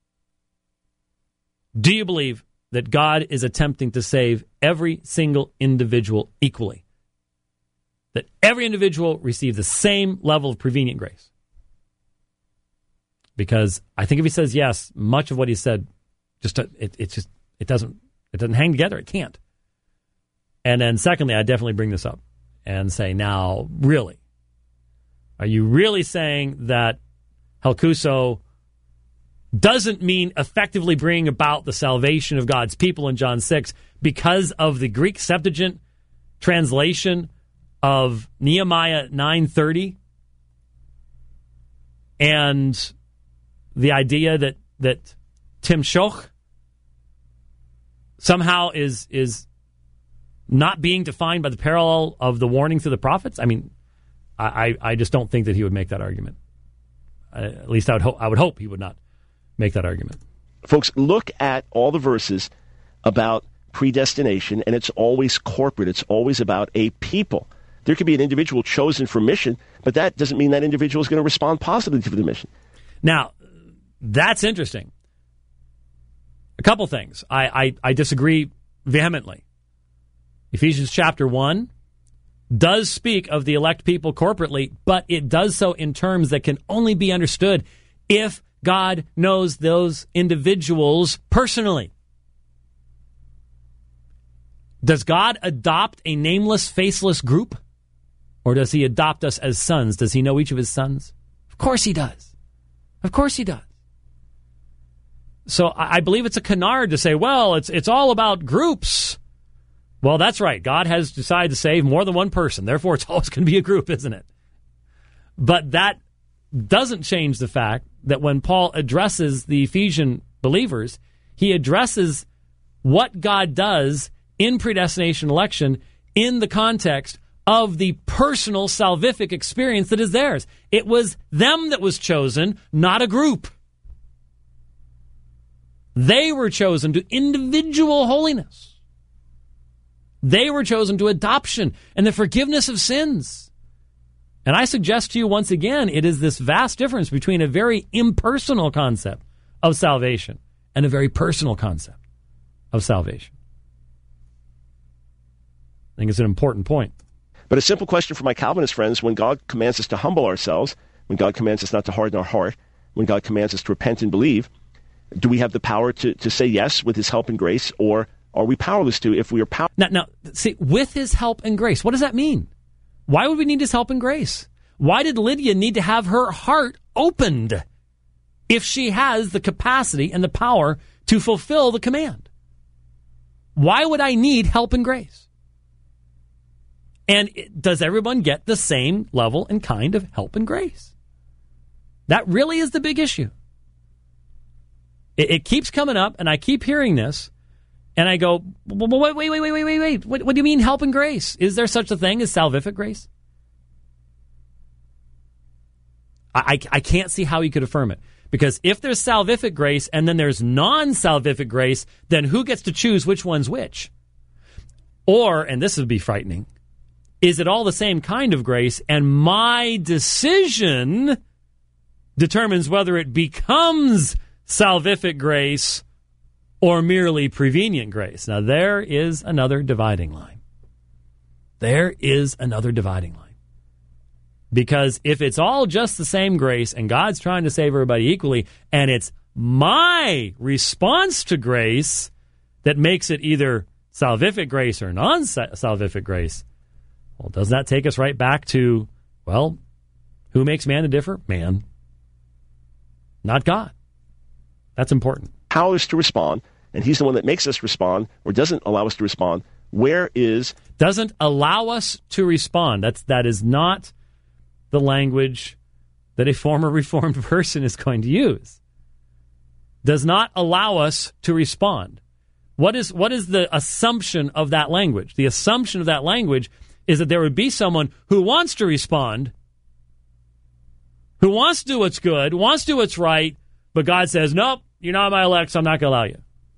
do you believe that God is attempting to save every single individual equally? That every individual receives the same level of prevenient grace? Because I think if he says yes, much of what he said just it, it just it doesn't it doesn't hang together. It can't. And then secondly, I definitely bring this up and say, now, really, are you really saying that Helkuso doesn't mean effectively bringing about the salvation of God's people in John six because of the Greek Septuagint translation of Nehemiah nine thirty and the idea that that Timshoch somehow is is not being defined by the parallel of the warning through the prophets. I mean, I, I just don't think that he would make that argument. Uh, at least I would hope I would hope he would not make that argument. Folks, look at all the verses about predestination, and it's always corporate. It's always about a people. There could be an individual chosen for mission, but that doesn't mean that individual is going to respond positively to the mission. Now, that's interesting. A couple things. I, I, I disagree vehemently. Ephesians chapter one does speak of the elect people corporately, but it does so in terms that can only be understood if God knows those individuals personally. Does God adopt a nameless, faceless group? Or does he adopt us as sons? Does he know each of his sons? Of course he does. Of course he does. So I believe it's a canard to say, well, it's it's all about groups. Well, that's right. God has decided to save more than one person. Therefore, it's always going to be a group, isn't it? But that doesn't change the fact that when Paul addresses the Ephesian believers, he addresses what God does in predestination election in the context of the personal salvific experience that is theirs. It was them that was chosen, not a group. They were chosen to individual holiness. They were chosen to adoption and the forgiveness of sins. And I suggest to you once again, it is this vast difference between a very impersonal concept of salvation and a very personal concept of salvation. I think it's an important point. But a simple question for my Calvinist friends: when God commands us to humble ourselves, when God commands us not to harden our heart, when God commands us to repent and believe, do we have the power to, to say yes with his help and grace, or are we powerless to if we are powerless? Now, now, see, with his help and grace, what does that mean? Why would we need his help and grace? Why did Lydia need to have her heart opened if she has the capacity and the power to fulfill the command? Why would I need help and grace? And does everyone get the same level and kind of help and grace? That really is the big issue. It, it keeps coming up, and I keep hearing this, and I go, wait, wait, wait, wait, wait, wait, wait. What, what do you mean help and grace? Is there such a thing as salvific grace? I, I, I can't see how you could affirm it. Because if there's salvific grace and then there's non-salvific grace, then who gets to choose which one's which? Or, and this would be frightening, is it all the same kind of grace, and my decision determines whether it becomes salvific grace or merely prevenient grace? Now, there is another dividing line. There is another dividing line. Because if it's all just the same grace and God's trying to save everybody equally, and it's my response to grace that makes it either salvific grace or non-salvific grace, well, does that take us right back to, well, who makes man to differ? Man. Not God. That's important. Powerless to respond, and he's the one that makes us respond or doesn't allow us to respond. Where is... Doesn't allow us to respond. That's, that is not the language that a former Reformed person is going to use. Does not allow us to respond. What is, what is the assumption of that language? The assumption of that language is that there would be someone who wants to respond, who wants to do what's good, wants to do what's right, but God says, nope, you're not my elect, so I'm not going to allow you.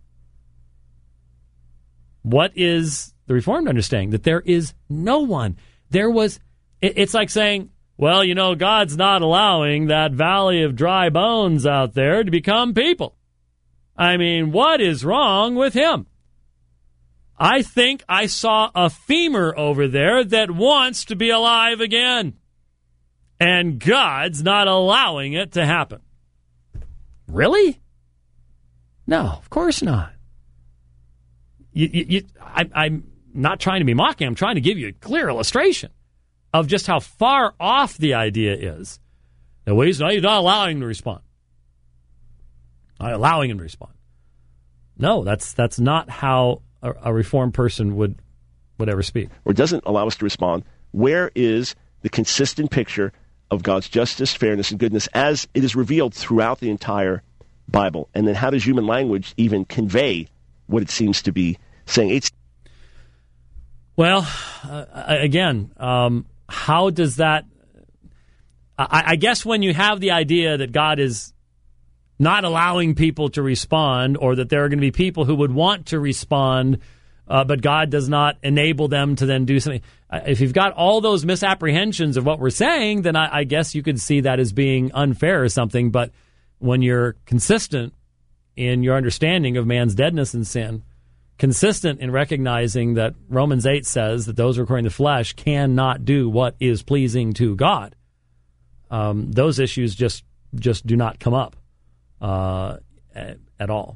What is the Reformed understanding? That there is no one. There was, it, it's like saying, well, you know, God's not allowing that valley of dry bones out there to become people. I mean, what is wrong with him? I think I saw a femur over there that wants to be alive again. And God's not allowing it to happen. Really? No, of course not. You, you, you, I, I'm not trying to be mocking. I'm trying to give you a clear illustration of just how far off the idea is No, he's not, he's not allowing him to respond. Not allowing him to respond. No, that's that's not how a, a Reformed person would would ever speak. Or doesn't allow us to respond. Where is the consistent picture of God's justice, fairness, and goodness as it is revealed throughout the entire Bible? And then how does human language even convey what it seems to be saying? It's well, uh, again, um, how does that... I, I guess when you have the idea that God is not allowing people to respond, or that there are going to be people who would want to respond, uh, but God does not enable them to then do something. If you've got all those misapprehensions of what we're saying, then I, I guess you could see that as being unfair or something. But when you're consistent in your understanding of man's deadness and sin, consistent in recognizing that Romans eight says that those who are according to the flesh cannot do what is pleasing to God, um, those issues just just do not come up uh, at, at all.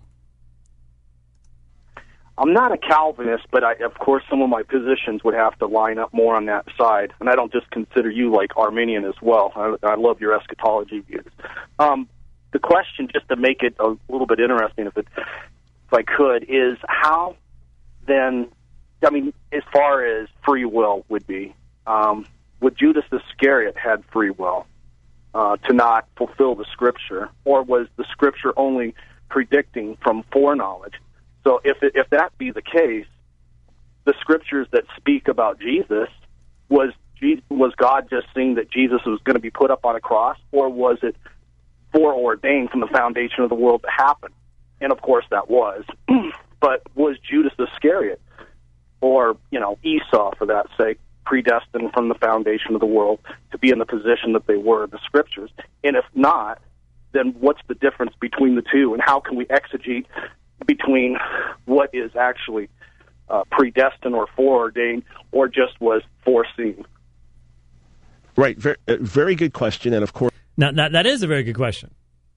I'm not a Calvinist, but I, of course some of my positions would have to line up more on that side. And I don't just consider you like Arminian as well. I, I love your eschatology views. Um, the question, just to make it a little bit interesting, if, it, if I could, is how then, I mean, as far as free will would be, um, would Judas Iscariot had free will uh, to not fulfill the Scripture, or was the Scripture only predicting from foreknowledge? So if it, if that be the case, the Scriptures that speak about Jesus, was was God just saying that Jesus was going to be put up on a cross, or was it foreordained from the foundation of the world to happen? And of course that was. But was Judas Iscariot, or you know Esau for that sake, predestined from the foundation of the world to be in the position that they were in the Scriptures? And if not, then what's the difference between the two, and how can we exegete between what is actually uh, predestined or foreordained, or just was foreseen? Right. Very, uh, very good question. And of course, now, now that is a very good question.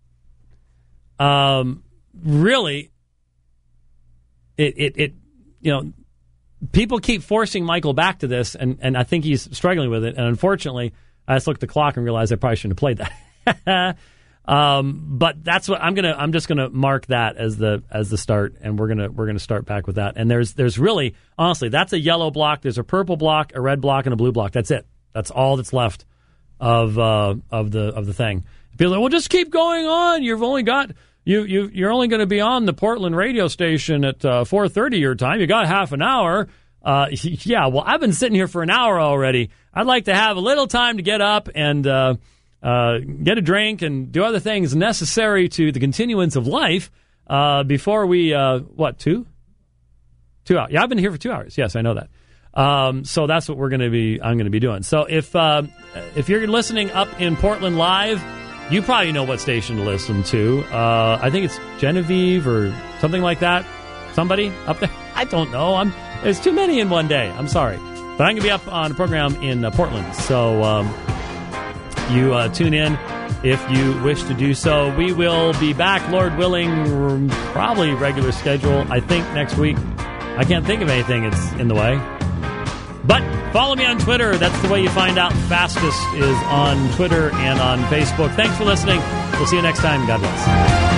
Um, really, it, it, it, you know, people keep forcing Michael back to this, and, and I think he's struggling with it. And unfortunately, I just looked at the clock and realized I probably shouldn't have played that. Um, but that's what I'm gonna. I'm just gonna mark that as the as the start, and we're gonna we're gonna start back with that. And there's there's really honestly that's a yellow block. There's a purple block, a red block, and a blue block. That's it. That's all that's left of uh, of the of the thing. People are like, well, just keep going on. You've only got you you you're only going to be on the Portland radio station at uh, four thirty your time. You got half an hour. Uh, yeah. Well, I've been sitting here for an hour already. I'd like to have a little time to get up and. Uh, Uh, get a drink and do other things necessary to the continuance of life uh, before we, uh, what, two? Two hours. Yeah, I've been here for two hours. Yes, I know that. Um, so that's what we're going to be, I'm going to be doing. So if uh, if you're listening up in Portland live, you probably know what station to listen to. Uh, I think it's Genevieve or something like that. Somebody up there? I don't know. I'm There's too many in one day. I'm sorry. But I'm going to be up on a program in uh, Portland. So... Um, You uh, tune in if you wish to do so. We will be back, Lord willing, probably regular schedule, I think, next week. I can't think of anything that's in the way. But follow me on Twitter. That's the way you find out fastest, is on Twitter and on Facebook. Thanks for listening. We'll see you next time. God bless.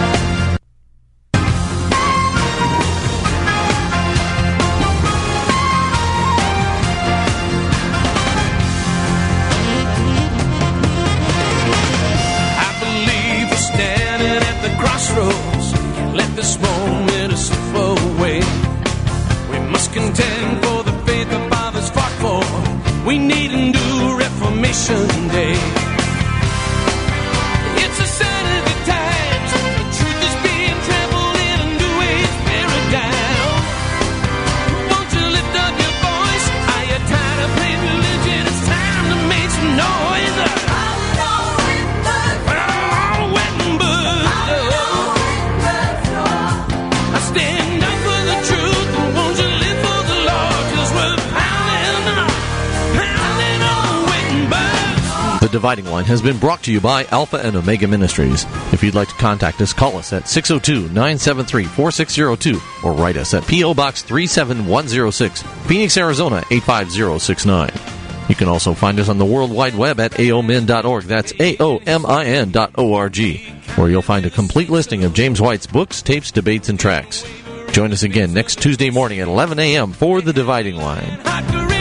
Crossroads, can't let this moment slip away. We must contend for the faith the fathers fought for. We need a new Reformation Day. It's a sign of the times. The truth is being trampled in a new age paradigm. Won't you lift up your voice? Are you tired of playing religion? It's time to make some noise. Stand up for the truth, and won't you live for the Lord? 'Cause we're pounding, pounding on waiting birds. The Dividing Line has been brought to you by Alpha and Omega Ministries. If you'd like to contact us, call us at six oh two, nine seven three, four six oh two or write us at P O. Box three seven one oh six, Phoenix, Arizona eight five zero six nine. You can also find us on the World Wide Web at A O min dot org. That's A O M I N dot O R G, where you'll find a complete listing of James White's books, tapes, debates, and tracks. Join us again next Tuesday morning at eleven a.m. for The Dividing Line.